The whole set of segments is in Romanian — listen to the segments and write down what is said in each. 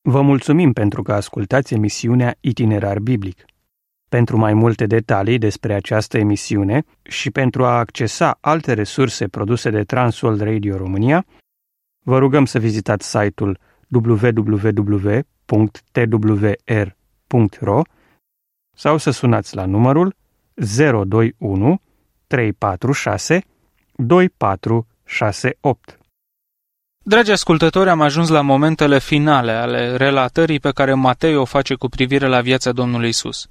Vă mulțumim pentru că ascultați emisiunea Itinerar Biblic. Pentru mai multe detalii despre această emisiune și pentru a accesa alte resurse produse de Transworld Radio România, vă rugăm să vizitați site-ul www.twr.ro sau să sunați la numărul 021 346 2468. Dragi ascultători, am ajuns la momentele finale ale relatării pe care Matei o face cu privire la viața Domnului Isus.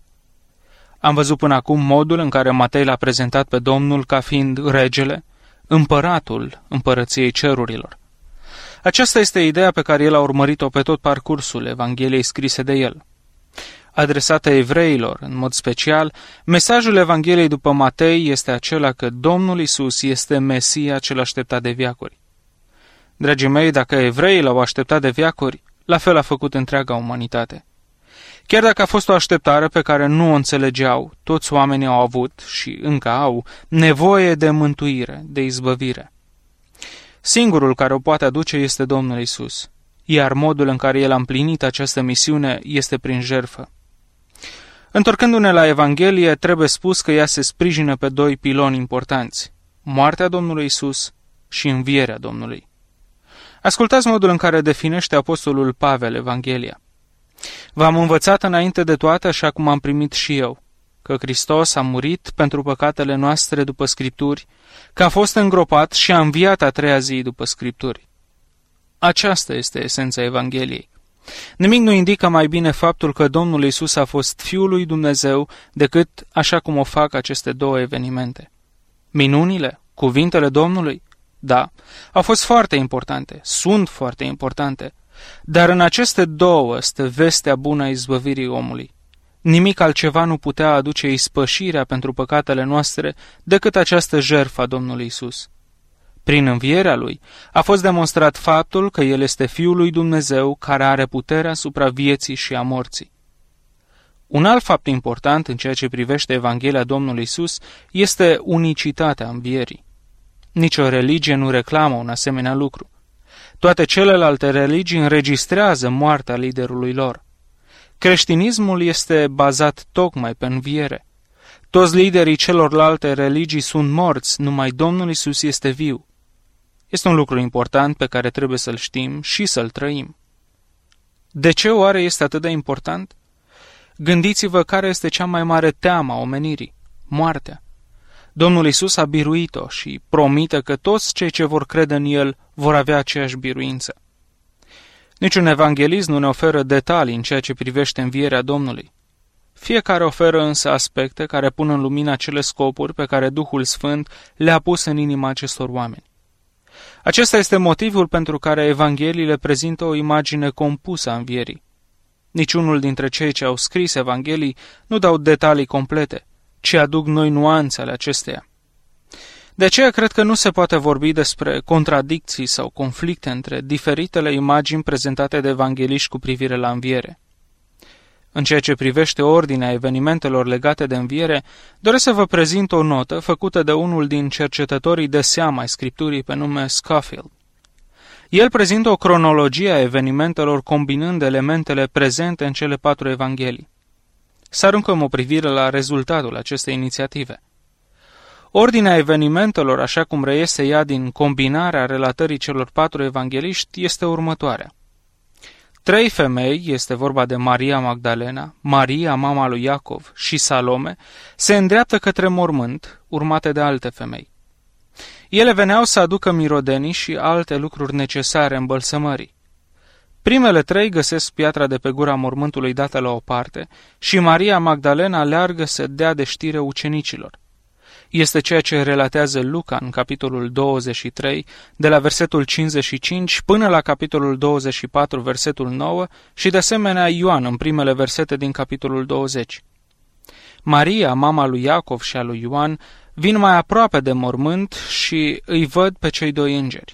Am văzut până acum modul în care Matei l-a prezentat pe Domnul ca fiind regele, împăratul împărăției cerurilor. Aceasta este ideea pe care el a urmărit-o pe tot parcursul Evangheliei scrise de el. Adresată evreilor, în mod special, mesajul Evangheliei după Matei este acela că Domnul Isus este Mesia cel așteptat de veacuri. Dragii mei, dacă evreii l-au așteptat de veacuri, la fel a făcut întreaga umanitate. Chiar dacă a fost o așteptare pe care nu o înțelegeau, toți oamenii au avut și încă au nevoie de mântuire, de izbăvire. Singurul care o poate aduce este Domnul Isus, iar modul în care El a împlinit această misiune este prin jertfă. Întorcându-ne la Evanghelie, trebuie spus că ea se sprijină pe doi piloni importanți, moartea Domnului Isus și învierea Domnului. Ascultați modul în care definește apostolul Pavel Evanghelia. V-am învățat înainte de toate, așa cum am primit și eu, că Hristos a murit pentru păcatele noastre după Scripturi, că a fost îngropat și a înviat a treia zi după Scripturi. Aceasta este esența Evangheliei. Nimic nu indică mai bine faptul că Domnul Iisus a fost Fiul lui Dumnezeu decât așa cum o fac aceste două evenimente. Minunile, cuvintele Domnului, da, au fost foarte importante, sunt foarte importante, dar în aceste două stă vestea bună a izbăvirii omului. Nimic altceva nu putea aduce ispășirea pentru păcatele noastre decât această jertfă a Domnului Isus. Prin învierea Lui a fost demonstrat faptul că El este Fiul lui Dumnezeu care are puterea asupra vieții și a morții. Un alt fapt important în ceea ce privește Evanghelia Domnului Isus este unicitatea învierii. Nici o religie nu reclamă un asemenea lucru. Toate celelalte religii înregistrează moartea liderului lor. Creștinismul este bazat tocmai pe înviere. Toți liderii celorlalte religii sunt morți, numai Domnul Isus este viu. Este un lucru important pe care trebuie să-l știm și să-l trăim. De ce oare este atât de important? Gândiți-vă care este cea mai mare teamă a omenirii, moartea. Domnul Isus a biruit-o și promite că toți cei ce vor crede în El vor avea aceeași biruință. Niciun evanghelist nu ne oferă detalii în ceea ce privește învierea Domnului. Fiecare oferă însă aspecte care pun în lumină acele scopuri pe care Duhul Sfânt le-a pus în inima acestor oameni. Acesta este motivul pentru care evangheliile prezintă o imagine compusă a învierii. Niciunul dintre cei ce au scris evanghelii nu dau detalii complete, ci aduc noi nuanțe ale acesteia. De aceea cred că nu se poate vorbi despre contradicții sau conflicte între diferitele imagini prezentate de evangheliști cu privire la înviere. În ceea ce privește ordinea evenimentelor legate de înviere, doresc să vă prezint o notă făcută de unul din cercetătorii de seamă ai Scripturii pe nume Scofield. El prezintă o cronologie a evenimentelor combinând elementele prezente în cele 4 evanghelii. Să aruncăm o privire la rezultatul acestei inițiative. Ordinea evenimentelor, așa cum reiese ea din combinarea relatării celor 4 evangheliști, este următoarea. 3 femei, este vorba de Maria Magdalena, Maria, mama lui Iacov și Salome, se îndreaptă către mormânt, urmate de alte femei. Ele veneau să aducă mirodenii și alte lucruri necesare îmbălsămării. Primele 3 găsesc piatra de pe gura mormântului dată la o parte și Maria Magdalena aleargă să dea de știre ucenicilor. Este ceea ce relatează Luca în capitolul 23, de la versetul 55 până la capitolul 24, versetul 9 și de asemenea Ioan în primele versete din capitolul 20. Maria, mama lui Iacov și a lui Ioan, vin mai aproape de mormânt și îi văd pe cei 2 îngeri.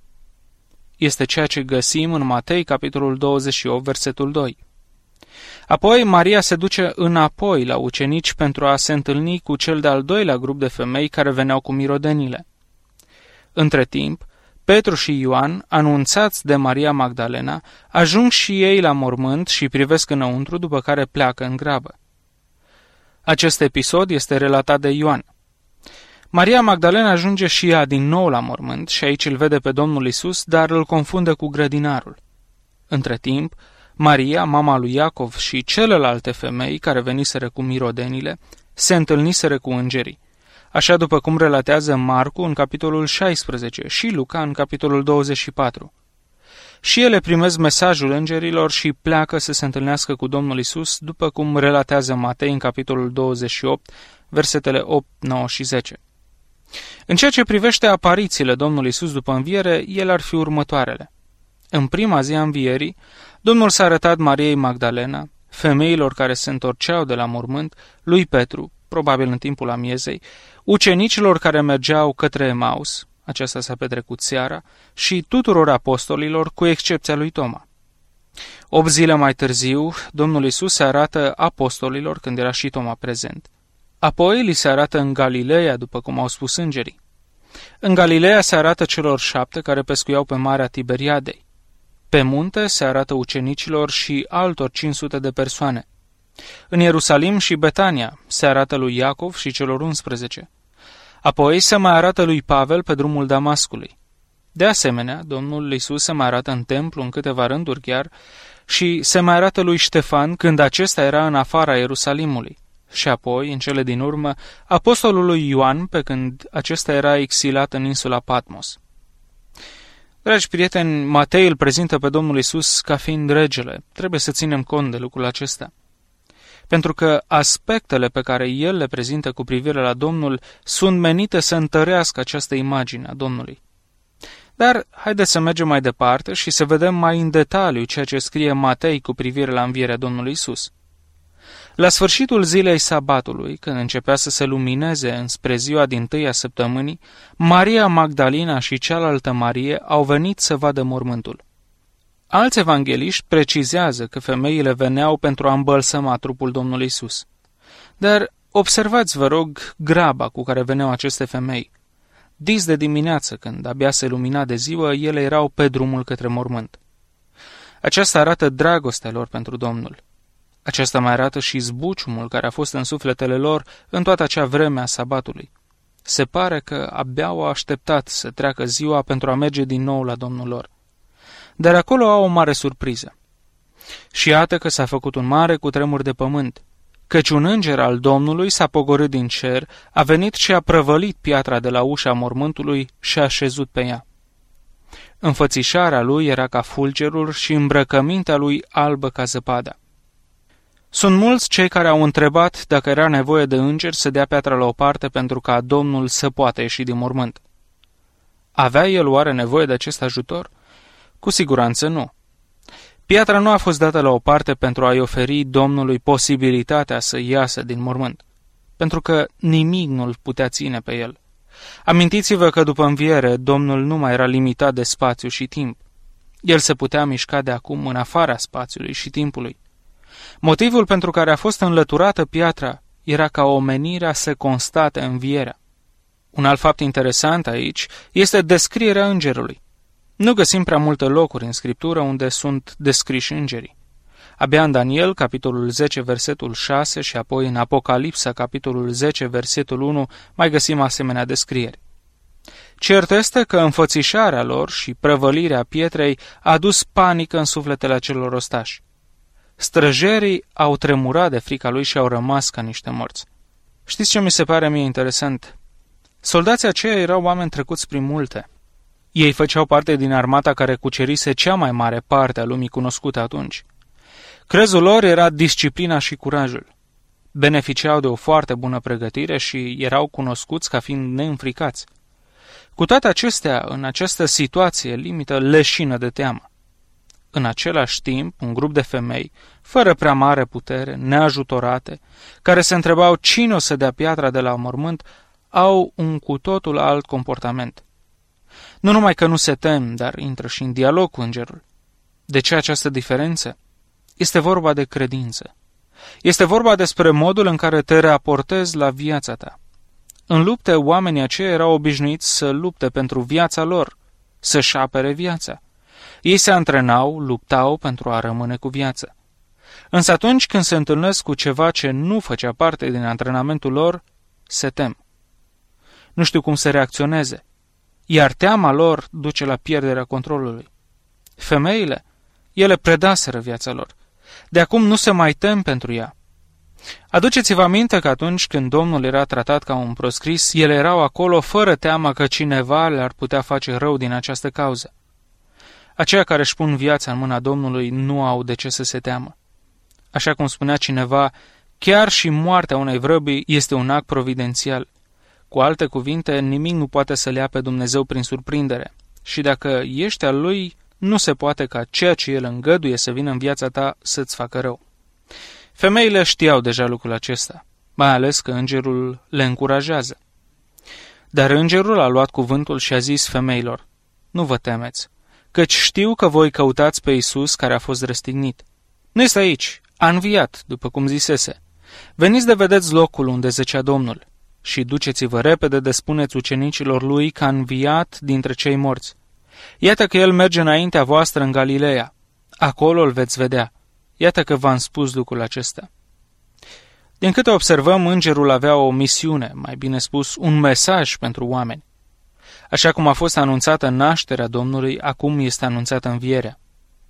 Este ceea ce găsim în Matei, capitolul 28, versetul 2. Apoi Maria se duce înapoi la ucenici pentru a se întâlni cu cel de-al 2-lea grup de femei care veneau cu mirodenile. Între timp, Petru și Ioan, anunțați de Maria Magdalena, ajung și ei la mormânt și privesc înăuntru, după care pleacă în grabă. Acest episod este relatat de Ioan. Maria Magdalena ajunge și ea din nou la mormânt și aici îl vede pe Domnul Isus, dar îl confundă cu grădinarul. Între timp, Maria, mama lui Iacov și celelalte femei care veniseră cu mirodenile, se întâlniseră cu îngerii, așa după cum relatează Marcu în capitolul 16 și Luca în capitolul 24. Și ele primesc mesajul îngerilor și pleacă să se întâlnească cu Domnul Isus, după cum relatează Matei în capitolul 28, versetele 8, 9 și 10. În ceea ce privește aparițiile Domnului Isus după înviere, ele ar fi următoarele. În prima zi a învierii, Domnul s-a arătat Mariei Magdalena, femeilor care se întorceau de la mormânt, lui Petru, probabil în timpul amiezei, ucenicilor care mergeau către Emaus, aceasta s-a petrecut seara, și tuturor apostolilor, cu excepția lui Toma. 8 zile mai târziu, Domnul Iisus se arată apostolilor, când era și Toma prezent. Apoi li se arată în Galileea, după cum au spus îngerii. În Galileea se arată celor 7 care pescuiau pe Marea Tiberiadei. Pe munte se arată ucenicilor și altor 500 de persoane. În Ierusalim și Betania se arată lui Iacov și celor 11. Apoi se mai arată lui Pavel pe drumul Damascului. De asemenea, Domnul Iisus se mai arată în templu în câteva rânduri chiar și se mai arată lui Ștefan când acesta era în afara Ierusalimului. Și apoi, în cele din urmă, apostolului Ioan pe când acesta era exilat în insula Patmos. Dragi prieteni, Matei îl prezintă pe Domnul Iisus ca fiind regele. Trebuie să ținem cont de lucrul acesta. Pentru că aspectele pe care el le prezintă cu privire la Domnul sunt menite să întărească această imagine a Domnului. Dar haideți să mergem mai departe și să vedem mai în detaliu ceea ce scrie Matei cu privire la învierea Domnului Isus. La sfârșitul zilei sabatului, când începea să se lumineze înspre ziua dintâi a săptămânii, Maria Magdalena și cealaltă Marie au venit să vadă mormântul. Alți evangeliști precizează că femeile veneau pentru a îmbălsăma trupul Domnului Isus. Dar observați, vă rog, graba cu care veneau aceste femei. Dis de dimineață, când abia se lumina de ziua, ele erau pe drumul către mormânt. Aceasta arată dragostea lor pentru Domnul. Aceasta mai arată și zbuciumul care a fost în sufletele lor în toată acea vreme a sabatului. Se pare că abia au așteptat să treacă ziua pentru a merge din nou la Domnul lor. Dar acolo au o mare surpriză. Și iată că s-a făcut un mare cutremur de pământ, căci un înger al Domnului s-a pogorât din cer, a venit și a prăvălit piatra de la ușa mormântului și a șezut pe ea. Înfățișarea lui era ca fulgerul și îmbrăcămintea lui albă ca zăpada. Sunt mulți cei care au întrebat dacă era nevoie de îngeri să dea piatra la o parte pentru ca Domnul să poată ieși din mormânt. Avea el oare nevoie de acest ajutor? Cu siguranță nu. Piatra nu a fost dată la o parte pentru a-i oferi Domnului posibilitatea să iasă din mormânt, pentru că nimic nu-l putea ține pe el. Amintiți-vă că după înviere Domnul nu mai era limitat de spațiu și timp. El se putea mișca de acum în afara spațiului și timpului. Motivul pentru care a fost înlăturată piatra era ca omenirea să constate învierea. Un alt fapt interesant aici este descrierea îngerului. Nu găsim prea multe locuri în Scriptură unde sunt descriși îngerii. Abia în Daniel, capitolul 10, versetul 6 și apoi în Apocalipsa, capitolul 10, versetul 1, mai găsim asemenea descrieri. Cert este că înfățișarea lor și prăvălirea pietrei a dus panică în sufletele acelor ostași. Străjerii au tremurat de frica lui și au rămas ca niște morți. Știți ce mi se pare mie interesant? Soldații aceia erau oameni trecuți prin multe. Ei făceau parte din armata care cucerise cea mai mare parte a lumii cunoscute atunci. Crezul lor era disciplina și curajul. Beneficiau de o foarte bună pregătire și erau cunoscuți ca fiind neînfricați. Cu toate acestea, în această situație limită leșină de teamă. În același timp, un grup de femei, fără prea mare putere, neajutorate, care se întrebau cine o să dea piatra de la mormânt, au un cu totul alt comportament. Nu numai că nu se tem, dar intră și în dialog cu îngerul. De ce această diferență? Este vorba de credință. Este vorba despre modul în care te raportezi la viața ta. În lupte, oamenii aceia erau obișnuiți să lupte pentru viața lor, să-și apere viața. Ei se antrenau, luptau pentru a rămâne cu viață. Însă atunci când se întâlnesc cu ceva ce nu făcea parte din antrenamentul lor, se tem. Nu știu cum să reacționeze, iar teama lor duce la pierderea controlului. Femeile, ele predaseră viața lor. De acum nu se mai tem pentru ea. Aduceți-vă aminte că atunci când Domnul era tratat ca un proscris, ele erau acolo fără teama că cineva le-ar putea face rău din această cauză. Aceia care își pun viața în mâna Domnului nu au de ce să se teamă. Așa cum spunea cineva, chiar și moartea unei vrăbii este un act providențial. Cu alte cuvinte, nimic nu poate să le ia pe Dumnezeu prin surprindere. Și dacă ești al Lui, nu se poate ca ceea ce El îngăduie să vină în viața ta să-ți facă rău. Femeile știau deja lucrul acesta, mai ales că îngerul le încurajează. Dar îngerul a luat cuvântul și a zis femeilor, nu vă temeți, căci știu că voi căutați pe Iisus care a fost răstignit. Nu este aici, a înviat, după cum zisese. Veniți de vedeți locul unde zăcea Domnul și duceți-vă repede de spuneți ucenicilor Lui că a înviat dintre cei morți. Iată că El merge înaintea voastră în Galileea. Acolo îl veți vedea. Iată că v-am spus lucrul acesta. Din câte observăm, îngerul avea o misiune, mai bine spus, un mesaj pentru oameni. Așa cum a fost anunțată nașterea Domnului, acum este anunțată învierea.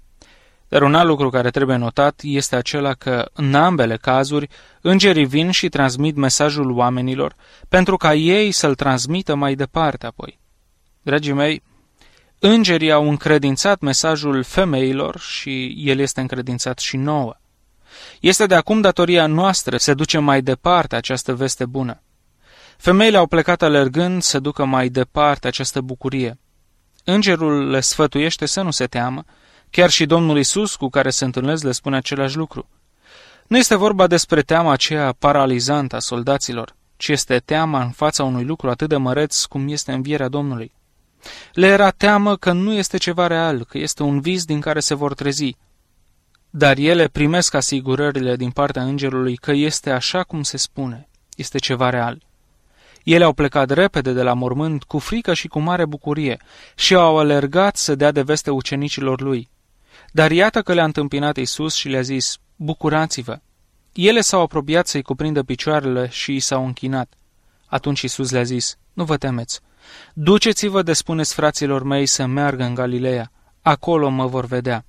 Dar un alt lucru care trebuie notat este acela că, în ambele cazuri, îngerii vin și transmit mesajul oamenilor pentru ca ei să-l transmită mai departe apoi. Dragii mei, îngerii au încredințat mesajul femeilor și el este încredințat și nouă. Este de acum datoria noastră să ducem mai departe această veste bună. Femeile au plecat alergând să ducă mai departe această bucurie. Îngerul le sfătuiește să nu se teamă, chiar și Domnul Iisus cu care se întâlnesc le spune același lucru. Nu este vorba despre teama aceea paralizantă a soldaților, ci este teama în fața unui lucru atât de măreț cum este învierea Domnului. Le era teamă că nu este ceva real, că este un vis din care se vor trezi. Dar ele primesc asigurările din partea îngerului că este așa cum se spune, este ceva real. Ele au plecat repede de la mormânt cu frică și cu mare bucurie și au alergat să dea de veste ucenicilor lui. Dar iată că le-a întâmpinat Iisus și le-a zis, bucurați-vă! Ele s-au apropiat să-i cuprindă picioarele și i s-au închinat. Atunci Iisus le-a zis, nu vă temeți, duceți-vă de spuneți fraților mei să meargă în Galileea, acolo mă vor vedea.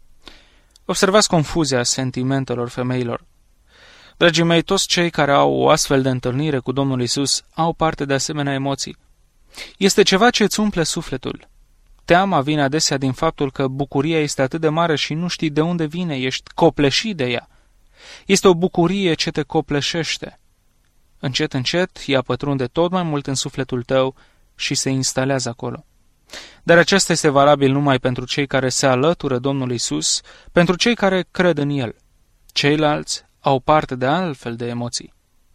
Observați confuzia sentimentelor femeilor. Dragii mei, toți cei care au o astfel de întâlnire cu Domnul Iisus au parte de asemenea emoții. Este ceva ce îți umple sufletul. Teama vine adesea din faptul că bucuria este atât de mare și nu știi de unde vine, ești copleșit de ea. Este o bucurie ce te copleșește. Încet, încet, ea pătrunde tot mai mult în sufletul tău și se instalează acolo. Dar acesta este valabil numai pentru cei care se alătură Domnului Iisus, pentru cei care cred în El. Ceilalți au parte de altfel de emoții.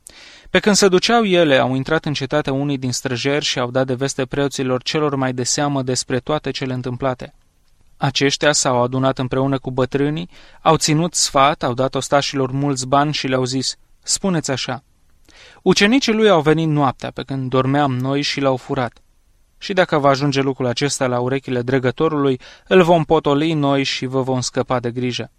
Pe când se duceau ele, au intrat în cetate unii din străjeri și au dat de veste preoților celor mai de seamă despre toate cele întâmplate. Aceștia s-au adunat împreună cu bătrânii, au ținut sfat, au dat ostașilor mulți bani și le-au zis, spuneți așa, ucenicii lui au venit noaptea pe când dormeam noi și l-au furat. Și dacă va ajunge lucrul acesta la urechile dregătorului, îl vom potoli noi și vă vom scăpa de grijă.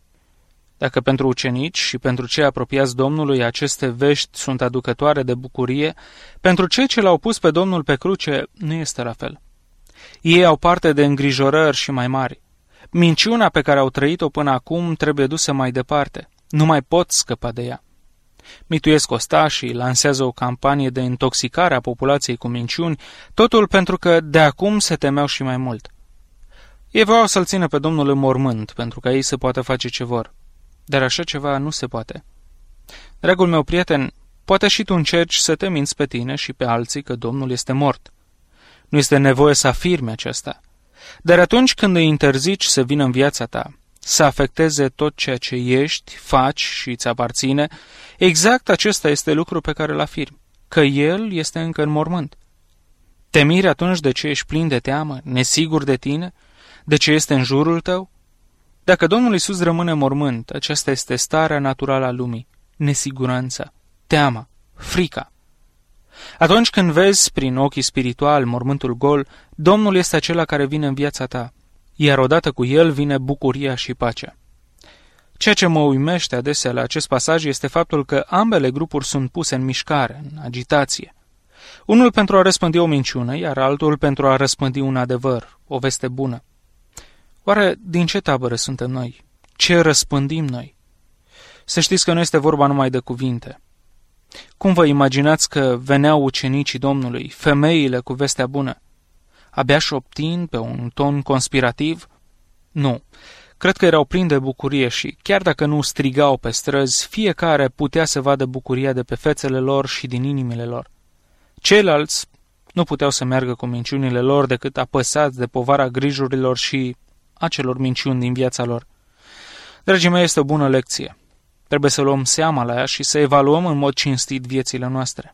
Dacă pentru ucenici și pentru cei apropiați Domnului aceste vești sunt aducătoare de bucurie, pentru cei ce l-au pus pe Domnul pe cruce nu este la fel. Ei au parte de îngrijorări și mai mari. Minciuna pe care au trăit-o până acum trebuie dusă mai departe. Nu mai pot scăpa de ea. Mituiesc ostașii, lansează o campanie de intoxicare a populației cu minciuni, totul pentru că de acum se temeau și mai mult. Ei voiau să-l țină pe Domnul în mormânt, pentru ca ei să poată face ce vor. Dar așa ceva nu se poate. Dragul meu prieten, poate și tu încerci să te minți pe tine și pe alții că Domnul este mort. Nu este nevoie să afirmi aceasta. Dar atunci când îi interzici să vină în viața ta, să afecteze tot ceea ce ești, faci și îți aparține, exact acesta este lucru pe care îl afirmi, că El este încă în mormânt. Te miri atunci de ce ești plin de teamă, nesigur de tine, de ce este în jurul tău? Dacă Domnul Iisus rămâne în mormânt, aceasta este starea naturală a lumii, nesiguranța, teama, frica. Atunci când vezi prin ochii spirituali mormântul gol, Domnul este acela care vine în viața ta, iar odată cu El vine bucuria și pacea. Ceea ce mă uimește adesea la acest pasaj este faptul că ambele grupuri sunt puse în mișcare, în agitație. Unul pentru a răspândi o minciună, iar altul pentru a răspândi un adevăr, o veste bună. Oare din ce tabără suntem noi? Ce răspândim noi? Să știți că nu este vorba numai de cuvinte. Cum vă imaginați că veneau ucenicii Domnului, femeile cu vestea bună? Abia șoptind pe un ton conspirativ? Nu. Cred că erau plini de bucurie și, chiar dacă nu strigau pe străzi, fiecare putea să vadă bucuria de pe fețele lor și din inimile lor. Ceilalți nu puteau să meargă cu minciunile lor decât apăsați de povara grijurilor și acelor minciuni din viața lor. Dragii mei, este o bună lecție. Trebuie să luăm seama la ea și să evaluăm în mod cinstit viețile noastre.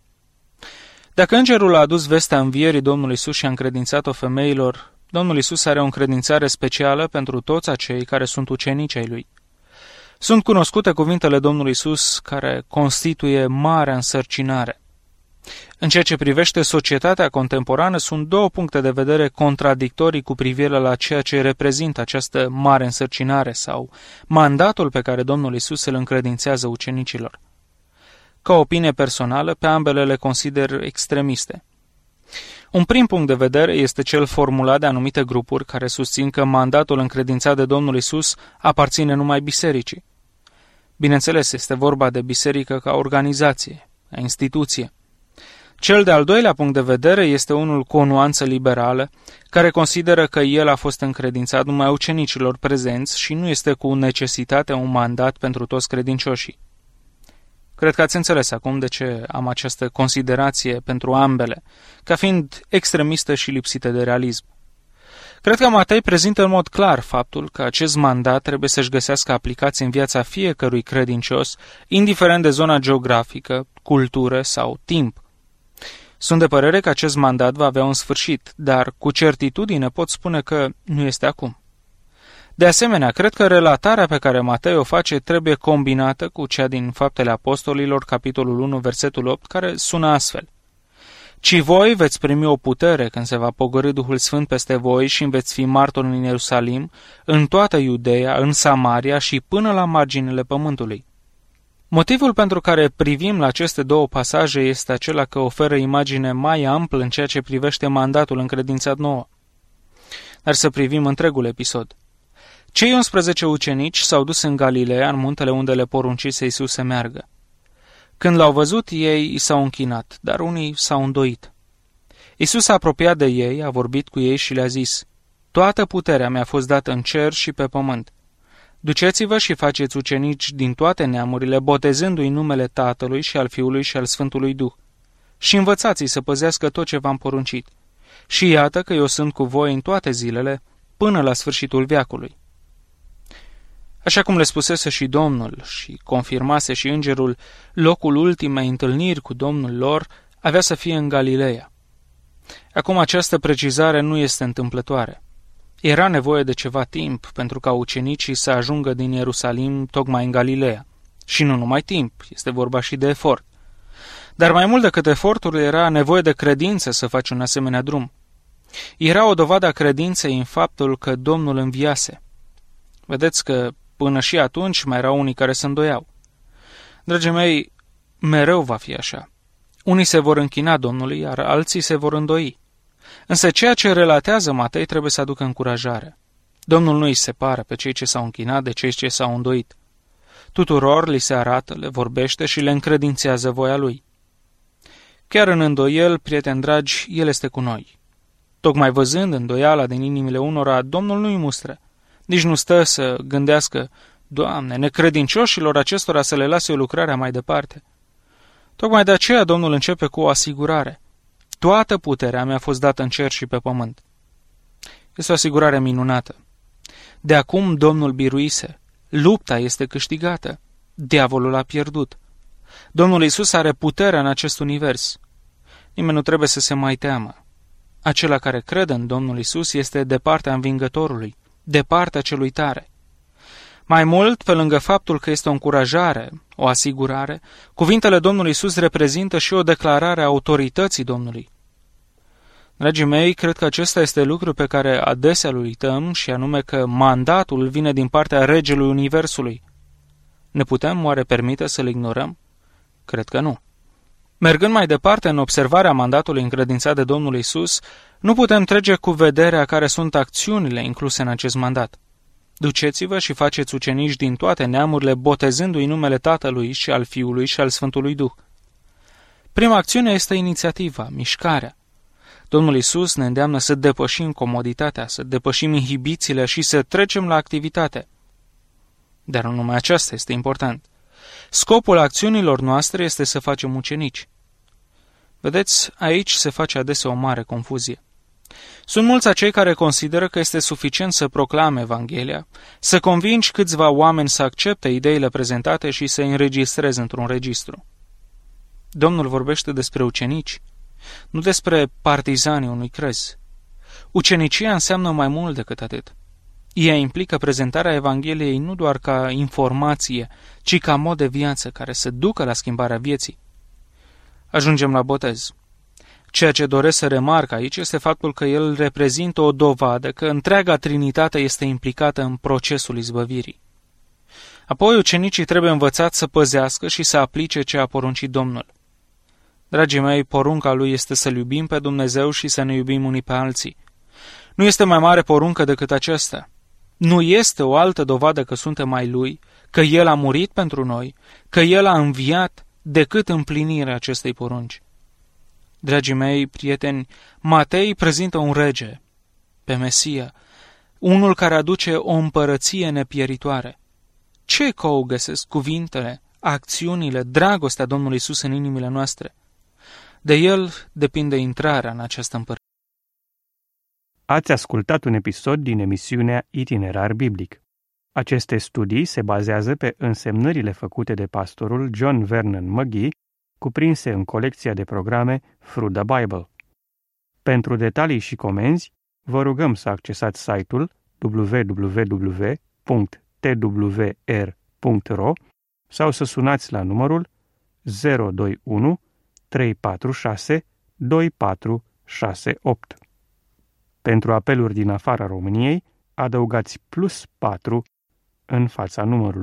Dacă îngerul a adus vestea învierii Domnului Iisus și a încredințat-o femeilor, Domnul Iisus are o încredințare specială pentru toți acei care sunt ucenici ai Lui. Sunt cunoscute cuvintele Domnului Iisus care constituie marea însărcinare. În ceea ce privește societatea contemporană, sunt două puncte de vedere contradictorii cu privire la ceea ce reprezintă această mare însărcinare sau mandatul pe care Domnul Iisus îl încredințează ucenicilor. Ca opinie personală, pe ambele le consider extremiste. Un prim punct de vedere este cel formulat de anumite grupuri care susțin că mandatul încredințat de Domnul Iisus aparține numai bisericii. Bineînțeles, este vorba de biserică ca organizație, a instituție. Cel de-al doilea punct de vedere este unul cu o nuanță liberală, care consideră că el a fost încredințat numai ucenicilor prezenți și nu este cu necesitate un mandat pentru toți credincioșii. Cred că ați înțeles acum de ce am această considerație pentru ambele, ca fiind extremistă și lipsită de realism. Cred că Matei prezintă în mod clar faptul că acest mandat trebuie să-și găsească aplicație în viața fiecărui credincios, indiferent de zona geografică, cultură sau timp. Sunt de părere că acest mandat va avea un sfârșit, dar cu certitudine pot spune că nu este acum. De asemenea, cred că relatarea pe care Matei o face trebuie combinată cu cea din Faptele Apostolilor, capitolul 1, versetul 8, care sună astfel. Ci voi veți primi o putere când se va pogorî Duhul Sfânt peste voi și veți fi martori în Ierusalim, în toată Iudeea, în Samaria și până la marginile pământului. Motivul pentru care privim la aceste două pasaje este acela că oferă imagine mai amplă în ceea ce privește mandatul încredințat nouă. Dar să privim întregul episod. Cei 11 ucenici s-au dus în Galileea, în muntele unde le poruncise Iisus să meargă. Când l-au văzut, ei s-au închinat, dar unii s-au îndoit. Iisus s-a apropiat de ei, a vorbit cu ei și le-a zis: Toată puterea mi-a fost dată în cer și pe pământ. Duceți-vă și faceți ucenici din toate neamurile, botezându-i numele Tatălui și al Fiului și al Sfântului Duh. Și învățați-i să păzească tot ce v-am poruncit. Și iată că eu sunt cu voi în toate zilele, până la sfârșitul veacului. Așa cum le spusese și Domnul și confirmase și îngerul, locul ultimei întâlniri cu Domnul lor avea să fie în Galileea. Acum această precizare nu este întâmplătoare. Era nevoie de ceva timp pentru ca ucenicii să ajungă din Ierusalim tocmai în Galileea. Și nu numai timp, este vorba și de efort. Dar mai mult decât efortul, era nevoie de credință să faci un asemenea drum. Era o dovadă a credinței în faptul că Domnul înviase. Vedeți că până și atunci mai erau unii care se îndoiau. Dragii mei, mereu va fi așa. Unii se vor închina Domnului, iar alții se vor îndoi. Însă ceea ce relatează Matei trebuie să aducă încurajare. Domnul nu îi separă pe cei ce s-au închinat de cei ce s-au îndoit. Tuturor li se arată, le vorbește și le încredințează voia lui. Chiar în îndoiel, prieteni dragi, el este cu noi. Tocmai văzând îndoiala din inimile unora, Domnul nu îi mustră. Nici nu stă să gândească: Doamne, necredincioșilor acestora să le lase o lucrare mai departe. Tocmai de aceea Domnul începe cu o asigurare. Toată puterea mi-a fost dată în cer și pe pământ. Este o asigurare minunată. De acum Domnul biruise. Lupta este câștigată. Diavolul a pierdut. Domnul Iisus are puterea în acest univers. Nimeni nu trebuie să se mai teamă. Acela care crede în Domnul Iisus este de partea învingătorului, de partea celui tare. Mai mult, pe lângă faptul că este o încurajare, o asigurare, cuvintele Domnului Iisus reprezintă și o declarare a autorității Domnului. Dragii mei, cred că acesta este lucru pe care adesea îl uităm, și anume că mandatul vine din partea Regelui Universului. Ne putem oare permite să-l ignorăm? Cred că nu. Mergând mai departe în observarea mandatului încredințat de Domnul Iisus, nu putem trece cu vederea care sunt acțiunile incluse în acest mandat. Duceți-vă și faceți ucenici din toate neamurile, botezându-i numele Tatălui și al Fiului și al Sfântului Duh. Prima acțiune este inițiativa, mișcarea. Domnul Iisus ne îndeamnă să depășim comoditatea, să depășim inhibițiile și să trecem la activitate. Dar nu numai aceasta este important. Scopul acțiunilor noastre este să facem ucenici. Vedeți, aici se face adesea o mare confuzie. Sunt mulți acei care consideră că este suficient să proclame Evanghelia, să convingi câțiva oameni să accepte ideile prezentate și să îi înregistreze într-un registru. Domnul vorbește despre ucenici, nu despre partizanii unui crez. Ucenicia înseamnă mai mult decât atât. Ea implică prezentarea Evangheliei nu doar ca informație, ci ca mod de viață care să ducă la schimbarea vieții. Ajungem la botez. Ceea ce doresc să remarc aici este faptul că el reprezintă o dovadă că întreaga Trinitate este implicată în procesul izbăvirii. Apoi ucenicii trebuie învățați să păzească și să aplice ce a poruncit Domnul. Dragii mei, porunca lui este să-L iubim pe Dumnezeu și să ne iubim unii pe alții. Nu este mai mare poruncă decât aceasta. Nu este o altă dovadă că suntem mai Lui, că El a murit pentru noi, că El a înviat, decât împlinirea acestei porunci. Dragii mei, prieteni, Matei prezintă un rege, pe Mesia, unul care aduce o împărăție nepieritoare. Ce ecou găsesc cuvintele, acțiunile, dragostea Domnului Iisus în inimile noastre? De El depinde intrarea în această împărăție. Ați ascultat un episod din emisiunea Itinerar Biblic. Aceste studii se bazează pe însemnările făcute de pastorul John Vernon McGee, cuprinse în colecția de programe Through the Bible. Pentru detalii și comenzi, vă rugăm să accesați site-ul www.twr.ro sau să sunați la numărul 021 346 2468. Pentru apeluri din afara României, adăugați +4 în fața numărului.